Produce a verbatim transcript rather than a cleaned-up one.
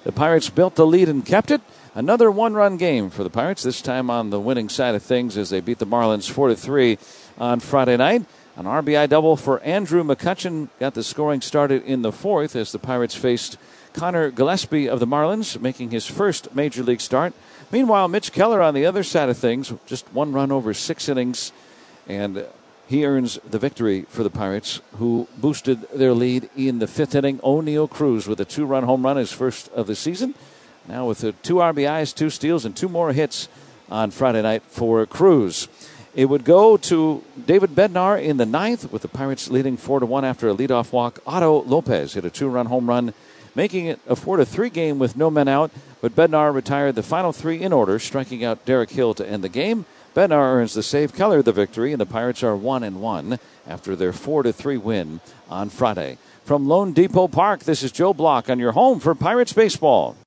The Pirates built the lead and kept it. Another one-run game for the Pirates, this time on the winning side of things as they beat the Marlins four to three on Friday night. An R B I double for Andrew McCutchen got the scoring started in the fourth as the Pirates faced Connor Gillespie of the Marlins, making his first major league start. Meanwhile, Mitch Keller on the other side of things, just one run over six innings, and he earns the victory for the Pirates, who boosted their lead in the fifth inning. O'Neill Cruz with a two-run home run, his first of the season. Now with the two R B Is, two steals, and two more hits on Friday night for Cruz. It would go to David Bednar in the ninth, with the Pirates leading four to one after a leadoff walk. Otto Lopez hit a two-run home run, making it a four to three game with no men out. But Bednar retired the final three in order, striking out Derek Hill to end the game. Bednar earns the save, Keller the victory, and the Pirates are one and one after their four to three win on Friday. From Lone Depot Park, this is Joe Block on your home for Pirates baseball.